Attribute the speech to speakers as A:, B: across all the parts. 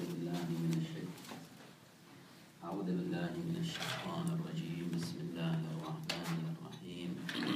A: بالله من الشيطان الرجيم. بسم الله الرحمن الرحيم.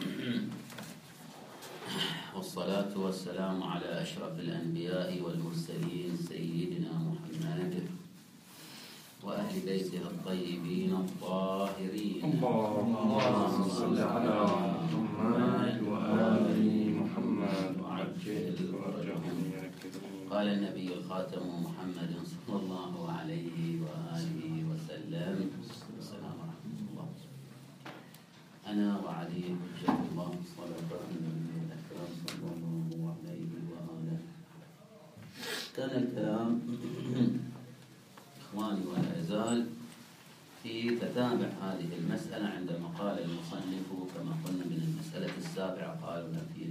A: والصلاة والسلام على أشرف الأنبياء والمرسلين سيدنا محمد وأهل بيته الطيبين الطاهرين.
B: اللهم صل على محمد وآل محمد
A: وعجل فرجهم. قال النبي الخاتم محمد صلى الله عليه وآله وسلم. السلام ورحمة الله. أنا وعلي حجة الله صلى النبي الأكرم صلى الله عليه وآله. كان الكلام إخواني ولا يزال في تتابع هذه المسألة عندما قال المصنف كما قلنا من المسألة السابعة قالوا في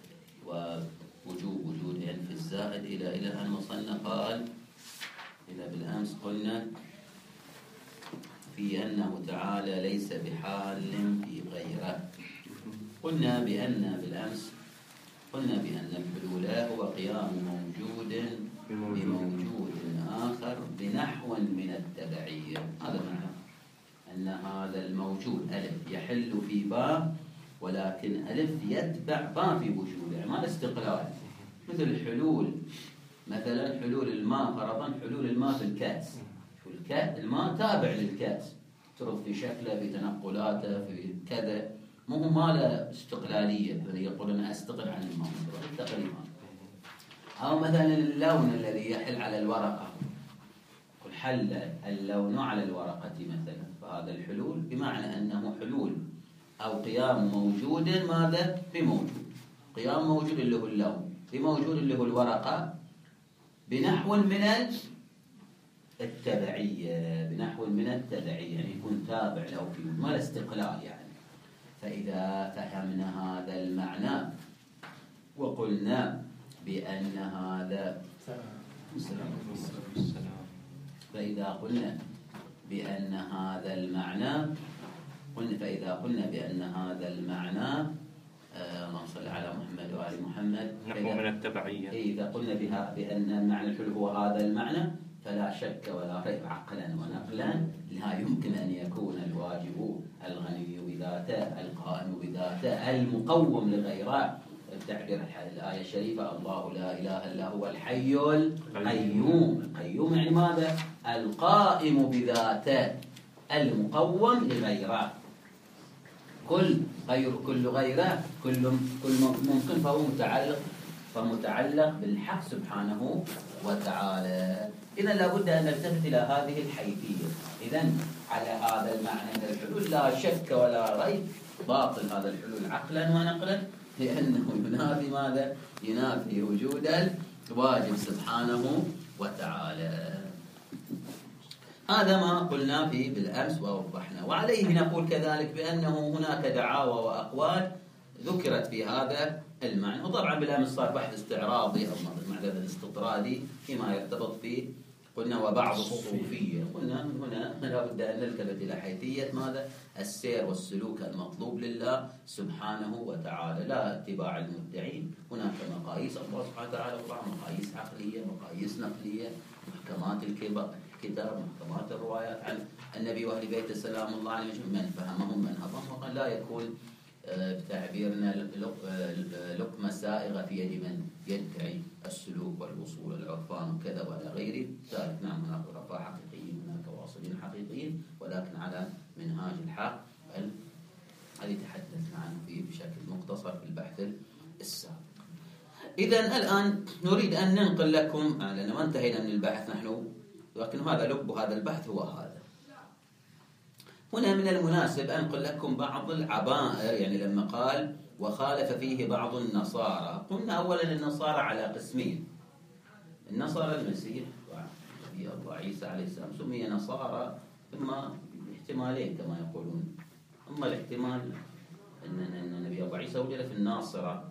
A: وجود في الزائد إلى أن وصلنا قال إلى بالأمس قلنا في أنه تعالى ليس بحال في غيره. قلنا بأن بالأمس قلنا بأن الحلول هو قيام موجود بموجود آخر بنحو من التبعية. هذا معنى أن هذا الموجود ألف يحل في باء، ولكن ألف يتبع باء في وجوده، ما الاستقلال. مثل حلول مثلا حلول الماء فرضا، حلول الماء في الكأس. الماء تابع للكأس، ترد في شكله في تنقلاته في كذا، مو ما له استقلالية يقولون أستقل عن الماء تقريبا. أو مثلا اللون الذي يحل على الورقة، قل حل اللون على الورقة مثلا، فهذا الحلول بمعنى أنه حلول أو قيام موجود ماذا بموجود، قيام موجود اللي هو اللون بموجود اللي هو الورقة بنحو من التبعية، بنحو من التبعية يعني يكون تابع له في ما الاستقلال يعني. فإذا فهمنا هذا المعنى وقلنا بأن هذا فإذا قلنا بأن هذا المعنى فإذا قلنا بأن هذا المعنى اللهم صل على محمد وآل محمد
B: نحو من التبعية.
A: إذا قلنا بأن المعنى الحلو هو هذا المعنى، فلا شك ولا ريب عقلا ونقلا لا يمكن أن يكون الواجب الغني بذاته القائم بذاته المقوم لغيره. التعبير الآية الشريفة الله لا إله إلا هو الحي القيوم. القيوم يعني ماذا؟ القائم بذاته المقوم لغيره. كل غيره كل ممكن فهو متعلق بالحق سبحانه وتعالى. إذا لابد أن نلتفت إلى هذه الحيثية. إذا على هذا المعنى من الحلول لا شك ولا ريب باطل هذا الحلول عقلا ونقلا، لأنه ينافي ماذا؟ ينافي وجود الواجب سبحانه وتعالى. هذا ما قلنا فيه بالأمس ووضحنا، وعليه نقول كذلك بأنه هناك دعاوى وأقوال ذكرت في هذا المعنى. وطبعا بالأمس صار بحث استعراضي أو معدل استطرادي فيما يرتبط فيه. قلنا وبعض الصوفية، قلنا هنا لا بد أن نلتفت إلى حيثية ماذا؟ السير والسلوك المطلوب لله سبحانه وتعالى، لا اتباع المدعين. هناك مقاييس الله سبحانه وتعالى وضع مقاييس عقلية، مقاييس نقلية، محكمات الكتاب، محكمات الروايات عن النبي وأهل بيته سلام الله عليهم من فهمهم من هضمهم. وقال لا يكون بتعبيرنا لقمة سائغة في يد من يدعي السلوك والوصول العرفان وكذا ولا غيره ذلك. نعم هناك عرفاء حقيقيين، هناك واصلين حقيقيين، ولكن على منهاج الحق الذي تحدثنا عنه فيه بشكل مختصر في البحث السابق. إذن الآن نريد أن ننقل لكم، لأن ما انتهينا من البحث نحن، لكن هذا لب هذا البحث هو هذا. هنا من المناسب أنقل لكم بعض العبائر، يعني لما قال وخالف فيه بعض النصارى، قلنا أولا النصارى على قسمين. النصارى المسيح وفي الله عيسى عليه السلام سمي نصارى إما احتمالين كما يقولون. أما الاحتمال أن النبي أبو عيسى ولد في الناصرة،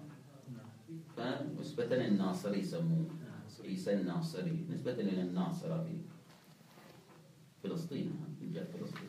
A: فنسبة للناصري يسموه عيسى الناصري، نسبة إلى الناصرة في فلسطين، من جهة فلسطين.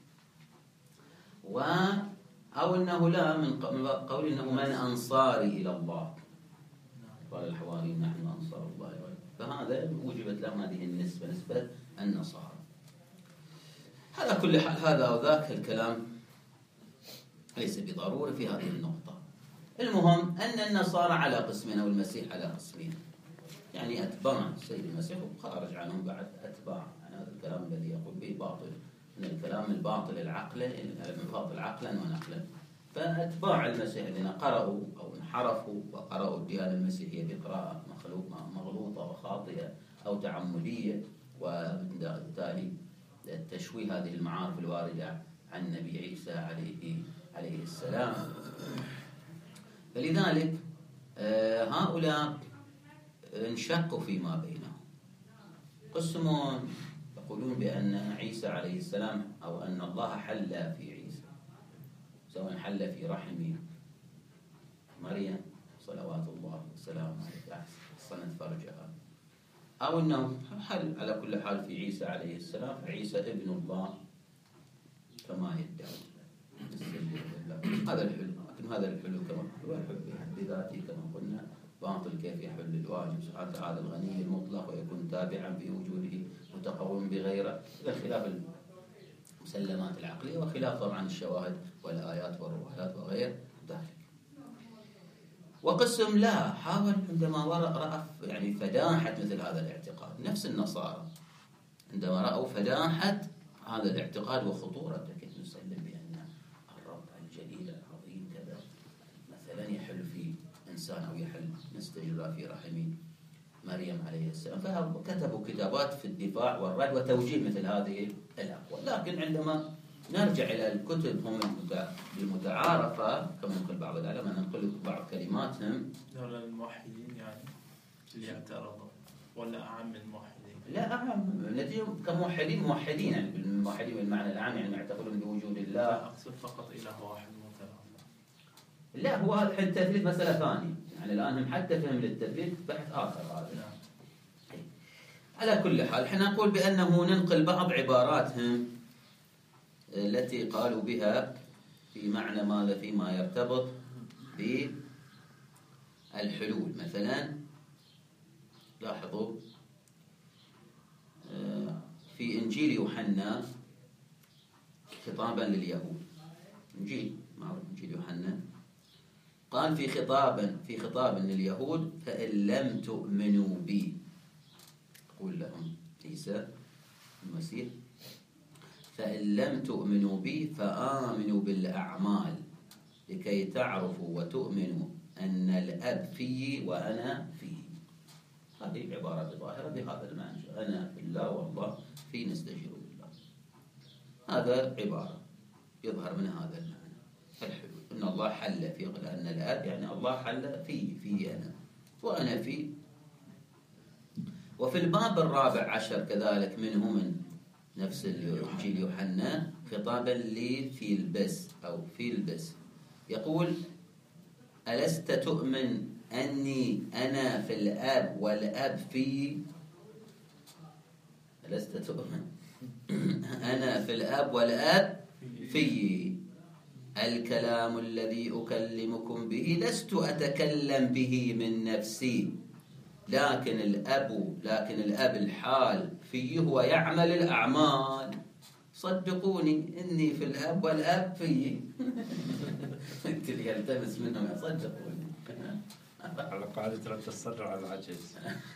A: أو أنه لا من قول أنه من أنصاري إلى الله، قال الحواريون نحن أنصار الله، فهذا وجبت لهم هذه النسبة، نسبة بالنسبة النصارى. على كل حال هذا أو ذاك الكلام ليس بضروري في هذه النقطة. المهم أن النصارى على قسمين أو المسيح على قسمين، يعني أتباع السيد المسيح وخارج عنهم بعد أتباع. يعني هذا الكلام الذي يقول به باطل، من الكلام الباطل الباطل عقلا ونقلا. فأتباع المسيح الذين قرأوا أو انحرفوا وقرأوا الديانة المسيحية بقراءة مغلوطة وخاطئة أو تعمدية، وبالتالي تشويه هذه المعارف الواردة عن النبي عيسى عليه السلام. فلذلك هؤلاء انشقوا فيما بينهم، قسمون يقولون بأن عيسى عليه السلام أو أن الله حل في عيسى، سواء حل في رحم مريم صلوات الله وسلامه عليها حصنت فرجها، أو أنه حل على كل حال في عيسى عليه السلام، فعيسى ابن الله كما يدعي. هذا الحلو، لكن هذا الحلو كما هو الحلو بحد ذاته كما قلنا باطل. كيف يحل الواجب سبحانه وتعالى الغني المطلق ويكون تابعا في وجوده متقوم بغيره؟ إلى خلاف المسلمات العقلية وخلاف طبعا الشواهد والآيات والروايات وغير ذلك. وقسم لا حاول عندما رأى يعني فداحة مثل هذا الاعتقاد، نفس النصارى عندما رأوا فداحة هذا الاعتقاد وخطورته، كيف نسلم بأن الرب الجليل العظيم كذا مثلا يحل في إنسان أو يحل نستجر في رحم مريم عليه السلام. فكتبوا كتابات في الدفاع والرد وتوجيه مثل هذه الأقوال. لكن عندما نرجع إلى الكتب هم المتعارفة كما يقول بعض العلماء، ننقل بعض كلماتهم.
C: دول الموحدين يعني اللي اعترضوا ولا أعم الموحدين؟
A: لا أعم، نتيجة كموحدين يعني الموحدين بالمعنى العام، يعني يعتقدون بوجود الله.
C: لا أقصد فقط إله واحد متناول.
A: لا هو التثليث مسألة ثانية، يعني الآن هم حتى فهم للتثليث بحث آخر هذا. على كل حال احنا نقول بأنه ننقل بعض عباراتهم التي قالوا بها في معنى ماذا فيما يرتبط بالحلول. مثلا لاحظوا في إنجيل يوحنا خطابا لليهود، إنجيل معروف إنجيل يوحنا، قال في خطاب لليهود فإن لم تؤمنوا بي، يقول لهم عيسى المسيح فإن لم تؤمنوا بي فآمنوا بالأعمال لكي تعرفوا وتؤمنوا أن الأب في وأنا فيه. هذه عبارة ظاهرة بهذا المعنى، أنا في الله والله في نستجير بالله. هذا عبارة يظهر من هذا المعنى الحلول، أن الله حل في، لأن الأب يعني الله حل في أنا وأنا في. وفي الباب الرابع عشر كذلك منه من نفس إنجيل يوحنا خطابا لفيلبس أو فيلبس يقول ألست تؤمن أني أنا في الأب والأب في؟ ألست تؤمن أنا في الأب والأب في؟ الكلام الذي أكلمكم به لست أتكلم به من نفسي، لكن الأب الحال فيه هو يعمل الأعمال. صدقوني إني في الأب والأب فيه. أنت اللي يلتمس منهم صدقوني.
B: على قاعدة لا تسرع على العجز.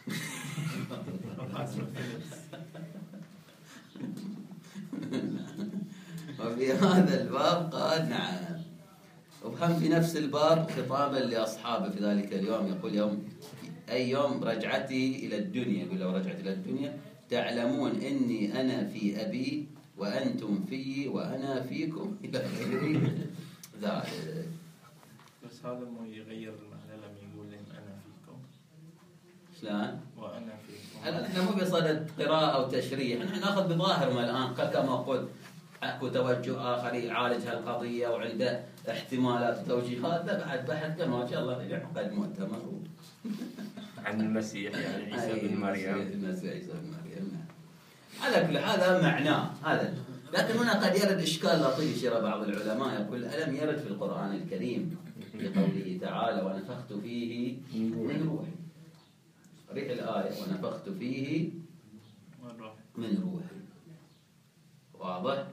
A: وفي هذا الباب قال نعم. وهم في نفس الباب خطابا لأصحابه في ذلك اليوم يقول أي يوم رجعتي إلى الدنيا، يقول لو رجعت إلى الدنيا تعلمون إني أنا في أبي وأنتم في وأنا فيكم إلى غير ذلك.
C: بس هذا ما يغير المعنى لما يقول لهم أنا فيكم.
A: شلون؟
C: وأنا فيكم.
A: هلا احنا مو بصدد قراءة أو تشريح، نحن ناخذ بظاهر ما الآن كما قلت اكو توجه آخر يعالج هالقضية وعنده احتمالات وتوجيهات، هذا بعد بحث كما شاء الله يعقد مؤتمر
B: عن المسيح يعني عيسى بن مريم.
A: المسيح عيسى بن مريم. على كل هذا معناه هذا. لكن هنا قد يرد إشكال لطيف يشير بعض العلماء يقول ألم يرد في القرآن الكريم في قوله تعالى ونفخت فيه من روحي، صريح الآية ونفخت فيه من روحي. واضح؟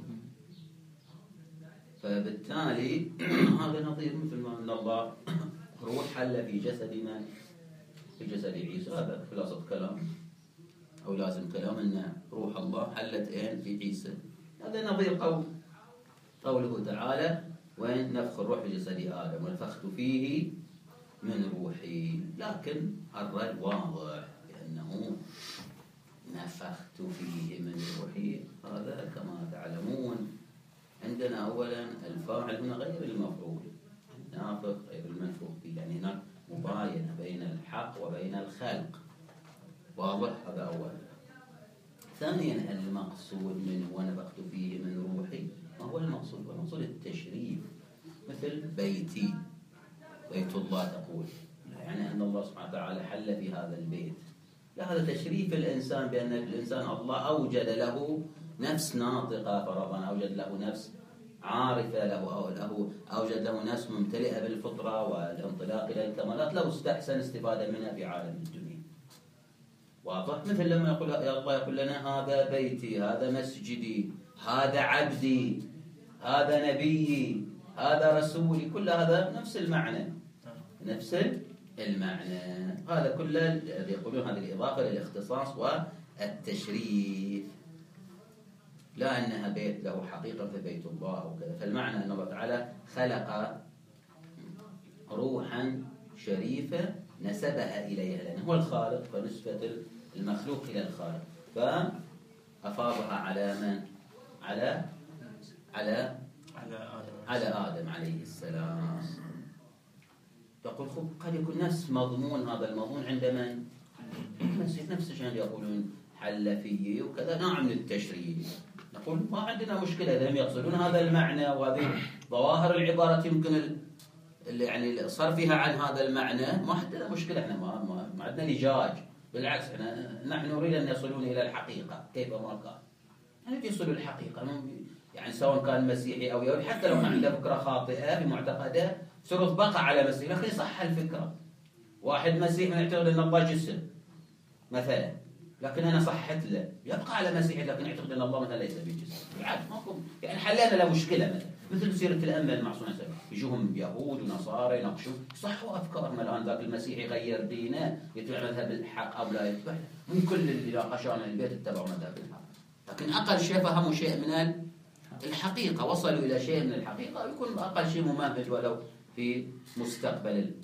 A: فبالتالي هذا نظير مثل ما أن الله روح حل في جسد من؟ في جسد عيسى. هذا خلاصة كلام أو لازم كلام أن روح الله حلت في عيسى. هذا نظير قوله تعالى وين نفخ الروح في جسد آدم ونفخت فيه من روحي. لكن الرد واضح بأنه نفخت فيه من روحي، هذا كما تعلمون عندنا أولا الفاعل هنا غير المفعول، النافخ غير المنفوخ فيه، يعني هناك مباينة بين الحق وبين الخلق. واضح؟ هذا أولا. ثانيا المقصود منه ونفخت فيه من روحي، ما هو المقصود؟ المقصود التشريف، مثل بيتي، بيت الله تقول، يعني أن الله سبحانه وتعالى حل في هذا البيت. لا، هذا تشريف الإنسان، بأن الإنسان الله أوجد له نفس ناطقة فرضا، أوجد له نفس عارفة، له أوجد له نفس ممتلئة بالفطرة والانطلاق إلى الكمالات، لو استحسن استفادة منها في عالم الدنيا. واضح؟ مثل لما يقول الله يقول لنا هذا بيتي، هذا مسجدي، هذا عبدي، هذا نبيي، هذا رسولي، كل هذا نفس المعنى، نفس المعنى. هذا كله يقولون هذه الإضافة للاختصاص والتشريف، لا أنها بيت له حقيقة في بيت الله أو كذا. فالمعنى أن الله تعالى خلق روحا شريفة نسبها إليها، لأنه هو الخالق، فنسبة المخلوق إلى الخالق، فأفاضها على من؟ على آدم عليه السلام. يقول قد يكون نفس مضمون، هذا المضمون عند من؟ نفس الشيء يقولون حل فيه وكذا، نوع من التشريف. نقول ما عندنا مشكلة إذا هم يقصدون هذا المعنى، وهذه ظواهر العبارة يمكن يعني صرفها عن هذا المعنى، ما عندنا مشكلة، احنا ما عندنا لجاج، بالعكس نحن نريد أن يصلون إلى الحقيقة كيف ما كان، يعني يصلوا الحقيقة، يعني سواء كان مسيحي أو يهودي، حتى لو كان عنده فكرة خاطئة في معتقده سرط بقى على مسيحي، لكن صح الفكرة. واحد مسيحي يعتقد أن الله جسم مثلا، لكن أنا صحت له، يبقى على مسيحي لكن يعتقد أن الله مثلا ليس بجسم، بالعكس ماكو، يعني حلينا له مشكلة. مثل سيرة الأنبياء المعصومين، يجوهم يهود ونصارى يناقشون صحوا أفكارنا الآن، ذاك المسيحي غير دينه يتبع مذهب الحق أو لا يتبع، من كل اللي ناقشوا من البيت اتبعوا مذهب الحق، لكن أقل شيء فهموا شيء من الحقيقة، وصلوا إلى شيء من الحقيقة، ويكون أقل شيء ممهد ولو في مستقبل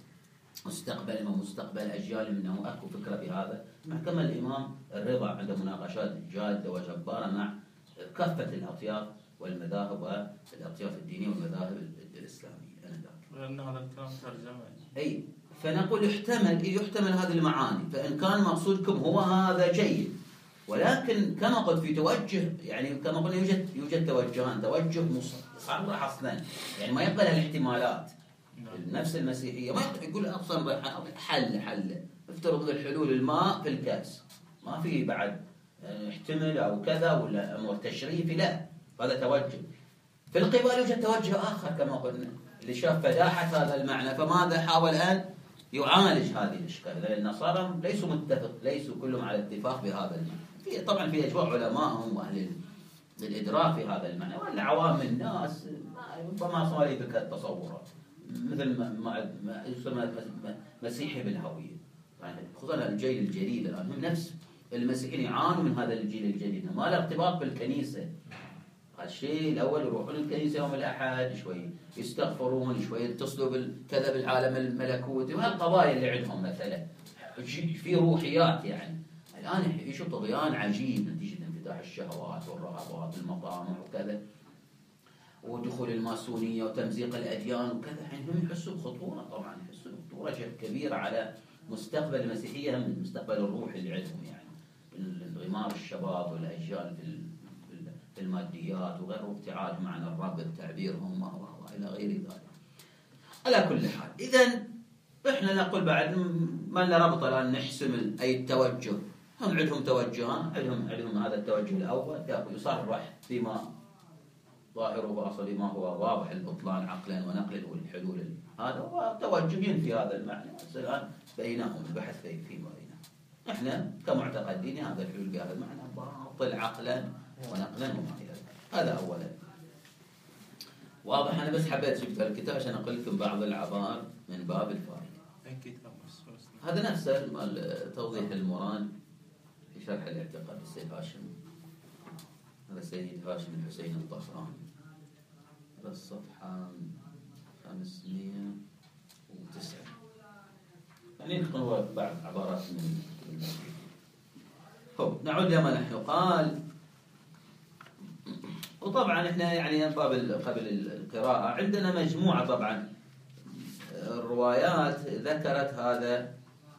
A: أجيال منه أكو فكرة بهذا. كما الإمام الرضا عنده مناقشات جادة وجبارة مع كافة الأطياف والمذاهب والأطياف الدينية والمذاهب الإسلامية.
C: لأن هذا الكلام ترجمة.
A: أي، فنقول يحتمل هذه المعاني، فإن كان مقصودكم هو هذا جيد، ولكن كما قلت في توجه، يعني كما قلنا يوجد توجهان، توجه مصرح أصلا، يعني ما يقبل الاحتمالات. نفس المسيحية ما يقول أصلا حل افترض الحلول الماء في الكأس، ما في بعد احتمل أو كذا ولا أمور تشريفي، لا، هذا توجه. في القبال يوجد توجه آخر كما قلنا، اللي شاف فداحة هذا المعنى، فماذا حاول أن يعالج هذه الإشكال، لأن النصارى ليسوا كلهم على اتفاق بهذا المعنى. طبعا في أجواء علمائهم وأهل الإدراك في هذا المعنى، وأن عوام الناس ربما صار بك التصورات، مثل ما يسمى مسيحي بالهوية، يعني خصوصا الجيل الجديد الآن هم نفس المسيحيين يعانوا من هذا الجيل الجديد، ما له ارتباط بالكنيسة. الشيء الأول يروحون الكنيسة يوم الأحد، شوي يستغفرون، شوي يتصلوا بالكذا بالعالم الملكوتي وهالقضايا اللي عندهم مثلا، في روحيات. يعني الآن يعيشوا طغيان عجيب نتيجة انفتاح الشهوات والرغبات المطامع وكذا، ودخول الماسونية وتمزيق الأديان وكذا، يعني هم يحسوا بخطورة، طبعا يحسوا بخطورة كبيرة على مستقبل المسيحية، من المستقبل الروحي اللي عندهم، يعني انغمار الشباب والأجيال في الماديات وغير ابتعاد معنى الرب بتعبيرهم وإلى غير ذلك. على كل حال، إذن إحنا نقول بعد ما لنا ربط الآن نحسم أي التوجه. هم عندهم توجهان، عندهم هذا التوجه الأول يصرح فيما ظاهره وأصله ما هو واضح البطلان عقلا ونقلا والحلول، هذا هو توجه في هذا المعنى. الآن بينهم البحث فيما بينهم، احنا كمعتقدين هذا الحلول بهذا المعنى باطل يعطل عقلا ونقلا وما إلى ذلك. هذا أولا. واضح. أنا بس حبيت جبت الكتاب عشان أقول لكم بعض العبارة من باب الفائدة. هذا نفسه مال توضيح المراد في شرح الاعتقاد السيد هاشم. هذا السيد هاشم الحسين الطهراني. هذا الصفحة 509. يعني هو بعض عبارات من هو. نعود لما نحن قال. وطبعا احنا يعني قبل القراءة عندنا مجموعة طبعا الروايات ذكرت هذا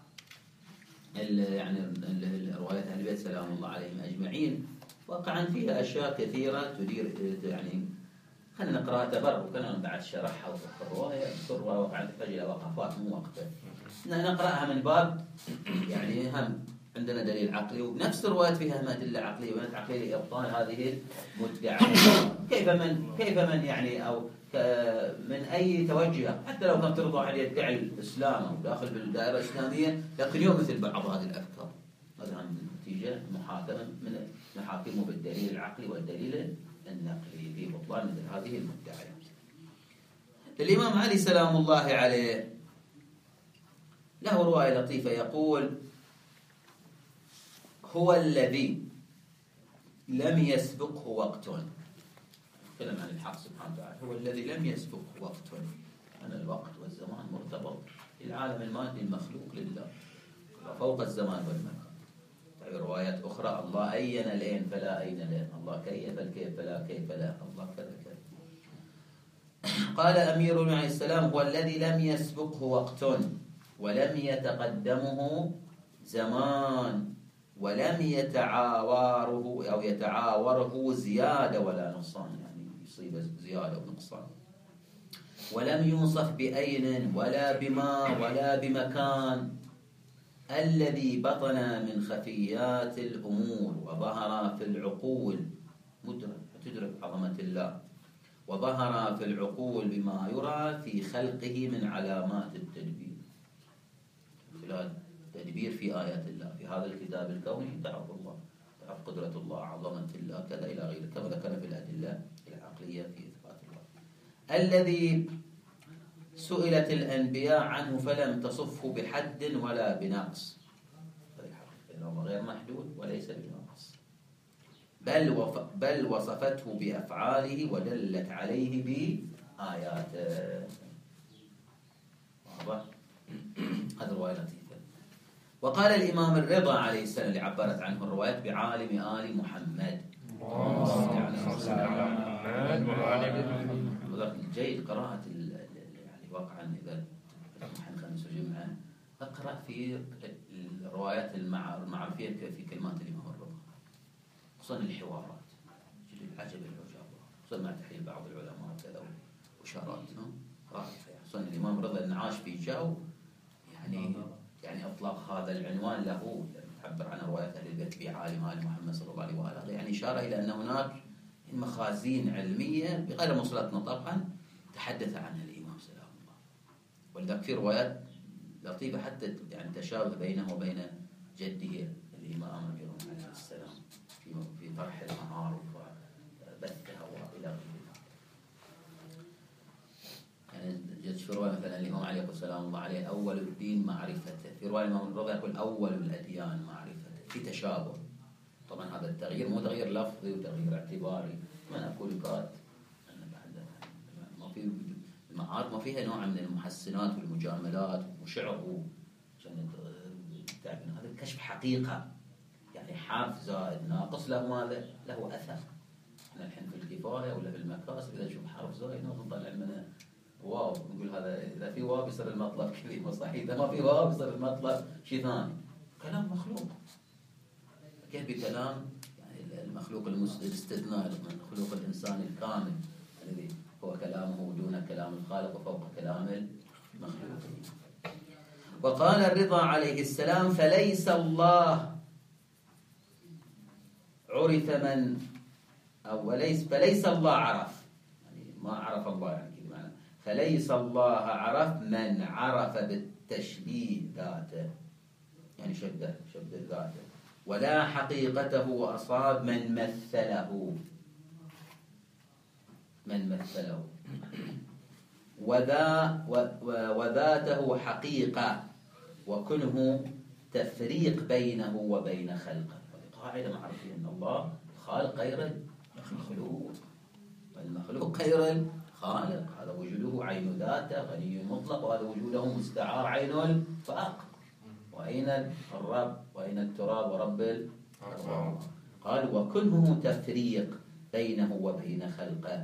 A: يعني الروايات أهل البيت سلام الله عليهم أجمعين واقعا فيها أشياء كثيرة تدير يعني خلينا نقرأها تبرك. أنا بعد شرحها وفق الرواية واقعا تحتاج إلى وقفات مو وقته. نقرأها من باب يعني هم عندنا دليل عقلي وبنفس الروايات فيها أدلة عقلية وبنت عقلية لإبطال هذه المدعية. كيف من يعني أو من أي توجه حتى لو كان ترضى واحد يدعي الإسلام أو داخل بالدائرة الإسلامية لكن يمثل بعض هذه الأفكار. هذا نتيجة محاكمة من محاكمه بالدليل العقلي والدليل النقلي في بطلان مثل هذه المدعيات. الإمام علي سلام الله عليه له رواية لطيفة يقول: هو الذي لم يسبقه وقت. كلام عن الحق سبحانه وتعالى. هو الذي لم يسبقه وقت. أن الوقت والزمان مرتبط. العالم المادي المخلوق لله فوق الزمان والمكان. روايات أخرى: الله أين الأين فلا أين له، الله كيف الكيف فلا كيف له، الله كذا كذا. قال أمير عليه السلام: هو الذي لم يسبقه وقت ولم يتقدمه زمان ولم يتعاوره زيادة ولا نقصان، يعني يصيب زيادة ونقصان، ولم يوصف بأين ولا بما ولا بمكان، الذي بطن من خفيات الأمور وظهر في العقول، تدرك عظمة الله، وظهر في العقول بما يرى في خلقه من علامات التدبير. تدبير في آيات الله في هذا الكتاب الكوني، تعرف الله، تعرف قدرة الله، عظمة الله، كذا إلى غيره، كما ذكر في الأدلة العقلية في إثبات الله. الذي سئلت الأنبياء عنه فلم تصفه بحد ولا بنقص، إنه غير محدود وليس بنقص، بل وصفته بأفعاله ودلت عليه بآياته. واضح؟ هذا رواية لطيفة. وقال الإمام الرضا عليه السلام اللي عبرت عنه الروايات بعالم آل محمد. جيد قراءة يعني واقعا إذا محمد خمس وجمعة أقرأ في الروايات المعرفية في كلمات الإمام الرضا، خصوصا الحوارات، العجب العجاب، خصوصا مع تحليل بعض العلماء كذا وإشاراتهم رائعة. خصوصا الإمام الرضا انعاش في جو يعني أطلق هذا العنوان له، تعبر عن روايات أهل البيت بعالم آل محمد صلى الله عليه وآله، يعني إشارة إلى أن هناك مخازين علمية بغير موصولاتنا طبعا تحدث عنها الإمام سلام الله. ولذلك في روايات لطيفة حتى يعني تشابه بينه وبين جده الإمام عليه السلام في طرح المعارف وبثها وإلى غيره. يعني جد في رواية مثلا الإمام علي يقول سلام الله عليه: أول الدين معرفته. في رواية الإمام الرضا يقول: أول الأديان معرفته. في تشابه. طبعا هذا التغيير مو تغيير لفظي وتغيير اعتباري. من أقول قات ما في المعارف ما فيها نوع من المحسنات والمجاملات وشعر هذا كشف حقيقة، يعني حرف زائد ناقص له ماذا؟ له أثر. احنا الحين في الكفاية ولا في المكاسب إذا نشوف حرف زائد نطلع منه واو، نقول هذا إذا في واو يصير المطلب كلمة صحيح، إذا ما في واو يصير المطلب شيء ثاني. كلام مخلوق كيف بكلام يعني المخلوق الاستثناء من خلق الإنسان الكامل الذي هو كلامه دون كلام الخالق وفوق كلام المخلوق. وقال الرضا عليه السلام: فليس الله عرف من فليس الله عرف، يعني ما عرف الله، يعني كذا معنى فليس الله عرف من عرف بالتشبيه ذاته، يعني شبه ذاته ولا حقيقته وأصاب من مثله وذاته حقيقة وكنه تفريق بينه وبين خلقه. قاعدة معروفة أن الله خالق غير المخلوق والمخلوق غير الخالق. هذا وجوده عين ذاته غني مطلق، وهذا وجوده مستعار عين الفقر. وأين الرب وأين التراب ورب الأرباب؟ قال وكنه تفريق بينه وبين خلقه.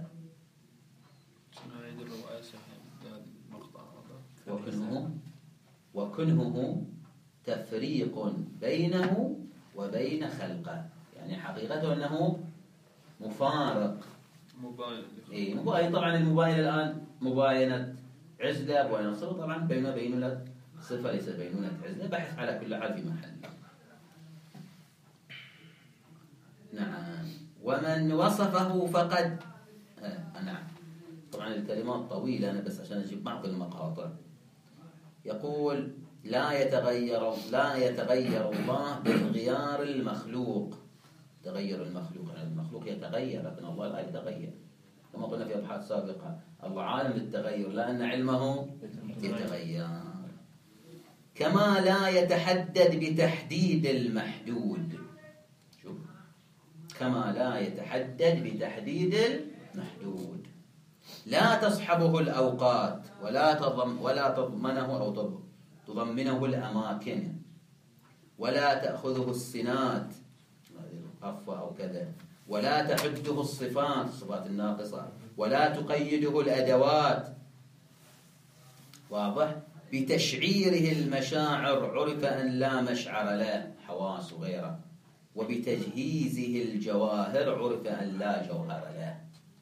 A: وكنه تفريق بينه وبين خلقه، يعني حقيقته أنه مفارق مباين. طبعا المباين الآن مباينة عزلة مباينة صفة، طبعا بينونة صفة ليس بينونة عزلة، بحث على كل حال في محل. نعم. ومن وصفه فقد نعم. طبعا الكلمات طويلة أنا بس عشان أجيب بعض المقاطع. يقول لا يتغير الله بانغيار المخلوق. تغير المخلوق، يعني المخلوق يتغير لكن الله لا يتغير، كما قلنا في أبحاث سابقة. الله عالم بالتغير لأن علمه يتغير. كما لا يتحدد بتحديد المحدود. شوف، كما لا يتحدد بتحديد المحدود. لا تصحبه الأوقات ولا تضمنه أو تضمنه الأماكن، ولا تأخذه السنات عفوا أو كذا، ولا تحده الصفات الناقصة، ولا تقيده الأدوات. واضح؟ بتشعيره المشاعر عرف أن لا مشعر له حواس غيره، وبتجهيزه الجواهر عرف أن لا جوهر له.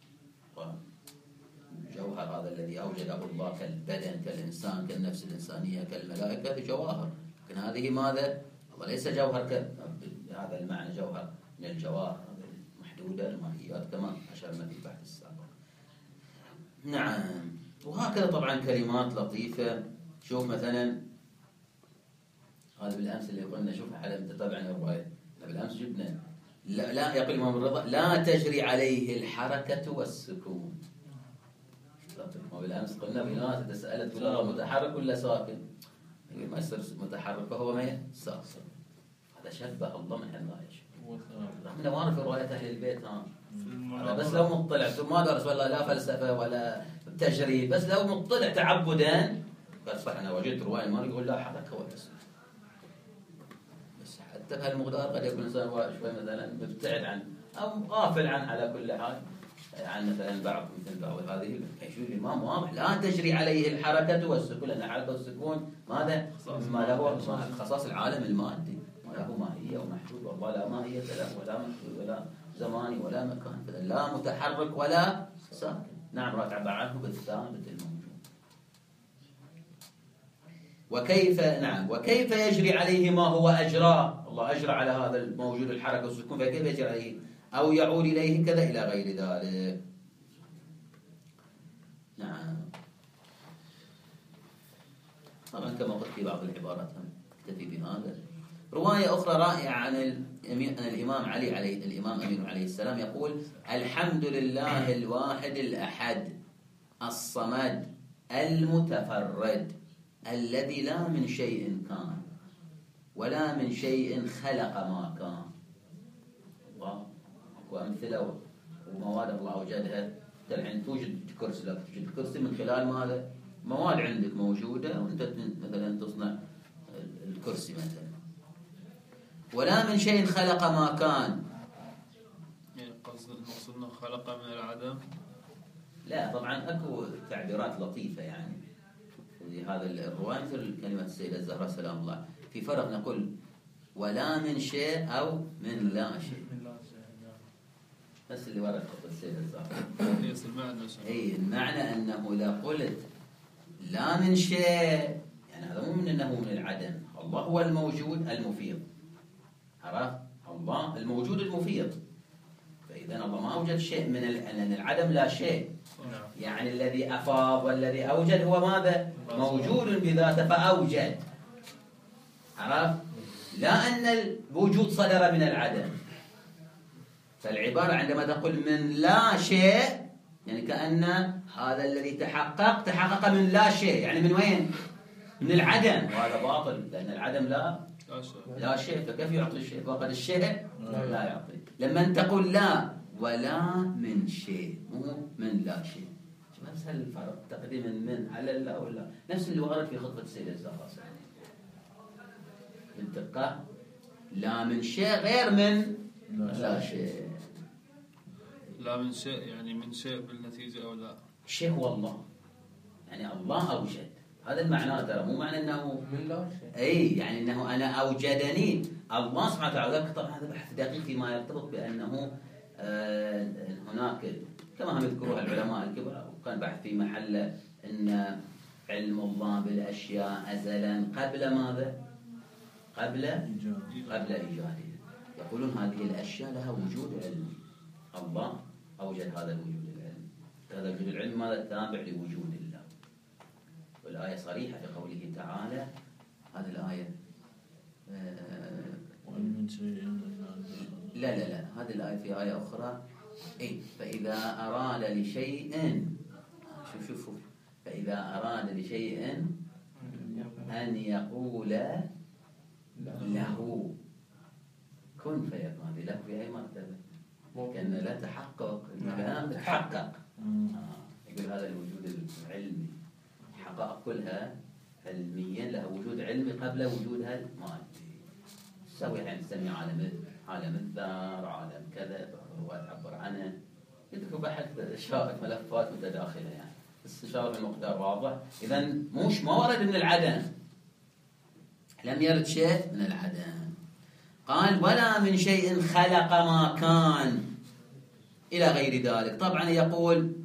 A: الجوهر هذا الذي أوجده الله كالبدن كالإنسان كالنفس الإنسانية كالملائكة، هذه جواهر، لكن هذه ماذا؟ الله ليس جوهر هذا المعنى جوهر من الجواهر المحدودة الماهيات كما أشرنا في البحث السابق. نعم. وهكذا طبعا كلمات لطيفة. شوف مثلا هذا بالأمس اللي قلنا، شوف حالا تتابعنا الرواية بالأمس جبنا لا يقول الإمام الرضا لا تجري عليه الحركة والسكون. وبالأمس قلنا بناس تسألت ولا متحرك ولا ساكن، ما يصير متحرك فهو ما ساكن. هذا شبه الله من حنايش من نوارف رواية أهل البيت. هذا بس لو مطلع ما درس ولا لا فلسفة ولا تجريد، بس لو مطلع تعبدا قال صح أنا وجدت رواية ما يقول لا حركة ولا سكون. بس حتى بهالمقدار قد يكون الإنسان شوي مثلا مبتعد عن أو غافل عن على كل حال عن مثلا بعض مثل بعض هذه. يشوف الإمام واضح لا تجري عليه الحركة والسكون، لأن الحركة والسكون ماذا؟ ما له خصائص العالم المادي، ما له ماهية ومحدود، والله لا ماهية له ولا محدود ولا زماني ولا مكان، لا متحرك ولا ساكن. نعم رتعب عنه بالثابت الموجود. وكيف يجري عليه ما هو أجرى؟ الله أجرى على هذا الموجود الحركة والسكون، فكيف يجري عليه أو يعود إليه كذا إلى غير ذلك. نعم. طبعا كما قلت في بعض العبارات اكتفي بهذا. رواية أخرى رائعة عن الإمام أمين عليه السلام يقول الحمد لله الواحد الأحد الصمد المتفرد الذي لا من شيء كان ولا من شيء خلق ما كان. وأمثلة ومواد الله وجدها. الحين توجد كرسي، لك توجد كرسي من خلال ماذا؟ مواد عندك موجودة وأنت مثلا تصنع الكرسي مثلا. ولا من شيء خلق ما كان،
C: يعني المقصود أنه خلق من العدم.
A: لا طبعا أكو تعبيرات لطيفة يعني في هذا الرواية مثل كلمة السيدة الزهراء سلام الله. في فرق نقول ولا من شيء أو من لا شيء، بس اللي ورد خط السيدة الزهراء. المعنى أنه إذا قلت لا من شيء يعني هذا مو من أنه من العدم. الله هو الموجود المفيض، عرفت؟ الله الموجود المفيض، فإذا الله ما أوجد شيء من لأن العدم لا شيء. يعني الذي أفاض والذي أوجد هو ماذا؟ موجود بذاته فأوجد، عرفت؟ لا أن الوجود صدر من العدم. فالعبارة عندما تقول من لا شيء يعني كأن هذا الذي تحقق من لا شيء، يعني من وين؟ من العدم، وهذا باطل لأن العدم لا شيء، فكيف يعطي الشيء؟ فقد الشيء لا يعطي. لما تقول لا ولا من شيء مو من لا شيء، بس هل الفرق تقديم من على لا ولا نفس اللي ورد في خطبة السيد الزهراء بالدقة. لا من شيء غير من لا شيء.
C: لا من شيء يعني من شيء بالنتيجة أو لا؟
A: شيء هو الله، يعني الله أوجد، هذا المعنى ترى، مو معنى أنه
D: من لا شيء.
A: أي يعني أنه أنا أوجدني الله سبحانه وتعالى. طبعا هذا بحث دقيق فيما يرتبط بأنه هناك كما هم يذكروها العلماء الكبار، وكان بحث في محله أن علم الله بالأشياء أزلا قبل ماذا؟ قبل إيجادها. يقولون هذه الأشياء لها وجود علمي، الله أوجد هذا الوجود العلمي. هذا الوجود العلمي ماذا؟ تابع لوجود الله. والآية صريحة في قوله تعالى، هذه الآية لا هذه الآية في آية أخرى فإذا أراد لشيء شوفوا فإذا أراد لشيء أن يقول له كن فيكون. هذه له في أي مرتبة؟ كأن لا تحقق الكلام تحقق. يقول هذا الوجود العلمي حقائق كلها علميا لها وجود علمي قبل وجودها المادي. تسوي يعني تسمي عالم الذر، عالم كذا، هو تعبر عنه. يذكر بحث شائك ملفات متداخله يعني، استشارة المقدار واضح. إذا ما ورد من العدم، لم يرد شيء من العدم. قال ولا من شيء خلق ما كان إلى غير ذلك. طبعا يقول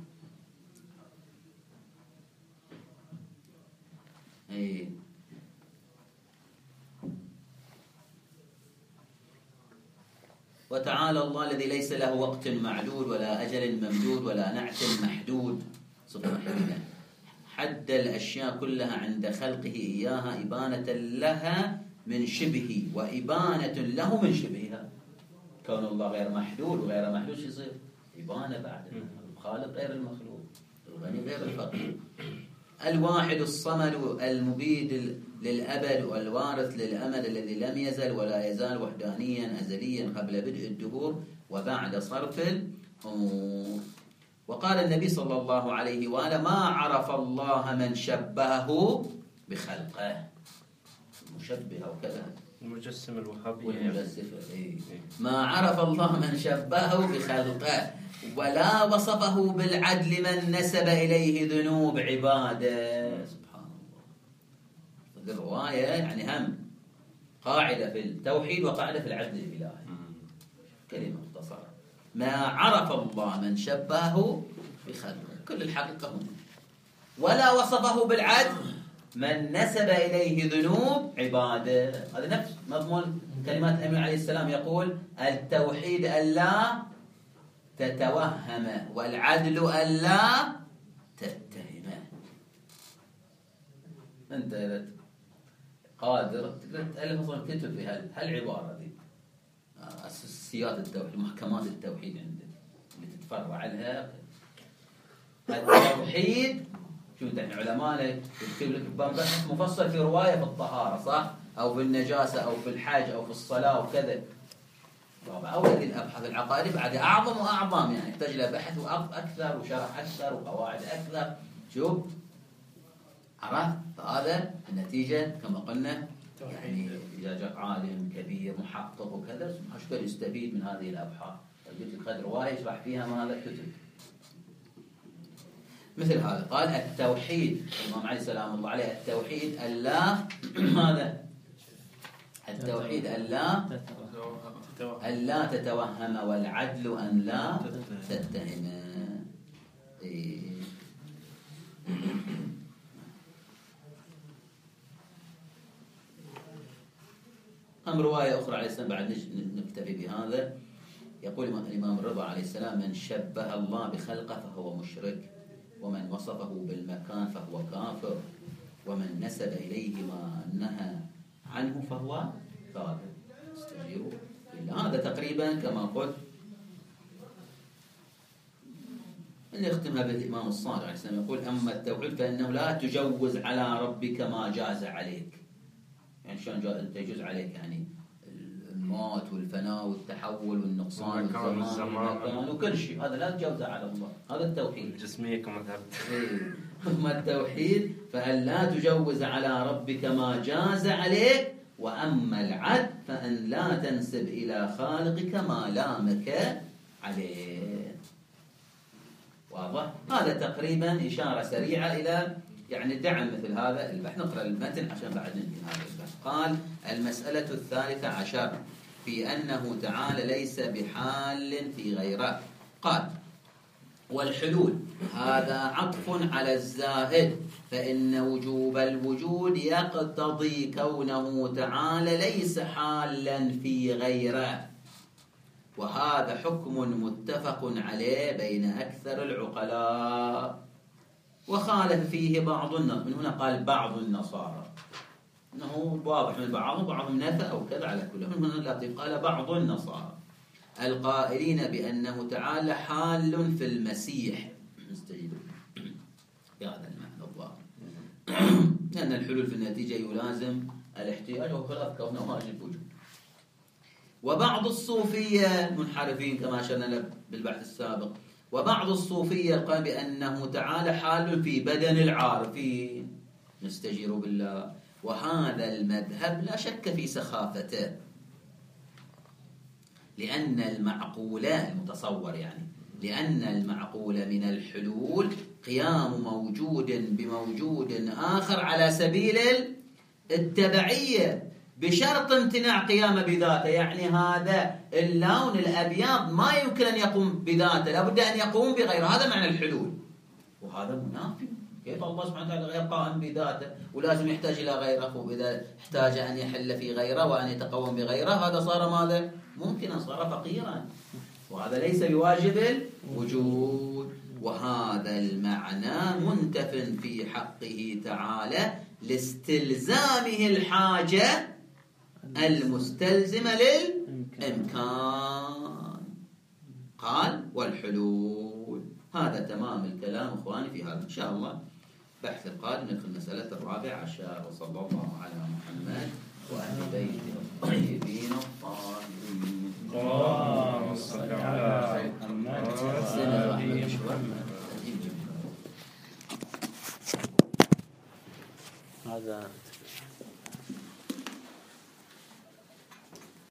A: وتعالى الله الذي ليس له وقت معدود ولا أجل ممدود ولا نعت محدود سبحانه. حد الأشياء كلها عند خلقه إياها إبانة لها من شبهه وإبانة له من شبهها. كون الله غير محدود وغير محدود يصير إبانة بعد. الخالق غير المخلوق، الغني غير الفقير. الواحد الصمد المبيد للأبد والوارث للأمد الذي لم يزل ولا يزال وحدانيا أزليا قبل بدء الدهور وبعد صرف الأمور. وقال النبي صلى الله عليه وآله ما عرف الله من شبهه بخلقه. مشبه وكذا
B: المجسم الوهابي
A: ما عرف الله من شبهه بخلقه ولا وصفه بالعدل من نسب إليه ذنوب عباده. سبحان الله. هذه الرواية يعني هم قاعدة في التوحيد وقاعدة في العدل الإلهي. كلمة مختصرة. ما عرف الله من شبهه بخلقه، كل الحقيقة هم. ولا وصفه بالعدل من نسب إليه ذنوب عباده. هذا نفس مضمون كلمات الأمين عليه السلام، يقول التوحيد ألا تتوهم والعدل ألا تتهم. أنت قادر تألف أصلا كتب في هالعبارة دي، أساسيات التوحيد، محكمات التوحيد عندك اللي تتفرع عنها. التوحيد شو يعني علماء يكتب لك بحث مفصل في رواية في الطهارة صح؟ أو في النجاسة أو في الحج أو في الصلاة وكذا. أو هذه الأبحاث العقائدية بعد أعظم وأعظم، يعني يحتاج إلى بحث أكثر وشرح أكثر وقواعد أكثر. شوف عرفت؟ فهذا النتيجة كما قلنا، يعني إذا جاء عالم كبير محقق وكذا أشكال يستفيد من هذه الأبحاث. قلت لك خذ رواية يشرح فيها ماذا كتب مثل هذا. قال التوحيد الإمام علي سلام الله عليه التوحيد ألا ماذا؟ التوحيد ألا تتوهم والعدل أن لا تتهم. أم رواية أخرى عليه السلام بعد نكتفي بهذا. يقول الإمام الرضا عليه السلام من شبه الله بخلقه فهو مشرك، ومن وصفه بالمكان فهو كافر، ومن نسب إليه ما نهى عنه فهو ثابت نستجير بالله. هذا تقريبا كما قلت اللي يختمها بالإمام الصادق عليه السلام، يقول أما التوحيد فإنه لا تجوز على ربك ما جاز عليك. يعني شلون تجوز عليك؟ يعني الموت والفناء والتحول والنقصان والزمان وكل شيء، هذا لا تجوز على الله، هذا التوحيد.
B: الجسمية كما ذهبت.
A: أما التوحيد فأن لا تجوز على ربك ما جاز عليك، وأما العدل فأن لا تنسب إلى خالقك ما لامك عليه. واضح؟ هذا تقريبا إشارة سريعة إلى يعني دعم مثل هذا البحث. نقرأ المتن عشان بعد ننهي هذا البحث. قال: المسألة 13 في أنه تعالى ليس بحال في غيره. قال: والحلول هذا عطف على الزائد، فإن وجوب الوجود يقتضي كونه تعالى ليس حالا في غيره، وهذا حكم متفق عليه بين أكثر العقلاء، وخالف فيه بعض من هنا قال بعض النصارى، أنه واضح من بعضهم نفى أو كذا، على كل من هنا لطيف قال بعض النصارى القائلين بأنه تعالى حال في المسيح. نستجيب بهذا المعنى الظاهر، لأن الحلول في النتيجة يلازم الاحتياج وخلاف كونه واجب وجود. وبعض الصوفية المنحرفين كما أشرنا بالبحث السابق، وبعض الصوفية قال بأنه تعالى حال في بدن العارفين. نستجير بالله. وهذا المذهب لا شك في سخافته، لأن المعقول المتصور لأن المعقول من الحلول قيام موجود بموجود آخر على سبيل التبعية بشرط امتناع قيامه بذاته. يعني هذا اللون الأبيض ما يمكن أن يقوم بذاته، لابد أن يقوم بغيره. هذا معنى الحلول، وهذا منافي. كيف الله سبحانه وتعالى غير قائم بذاته ولازم يحتاج إلى غيره؟ وإذا احتاج أن يحل في غيره وأن يتقوم بغيره هذا صار ماذا؟ ممكنا، صار فقيرا، وهذا ليس بواجب الوجود. وهذا المعنى منتف في حقه تعالى لاستلزامه الحاجة المستلزمة للإمكان. قال: والحلول. هذا تمام الكلام إخواني في هذا. إن شاء الله بحث القادم ندخل المسألة 14. وصلى الله على محمد وأهل بيته الطيبين الطاهرين.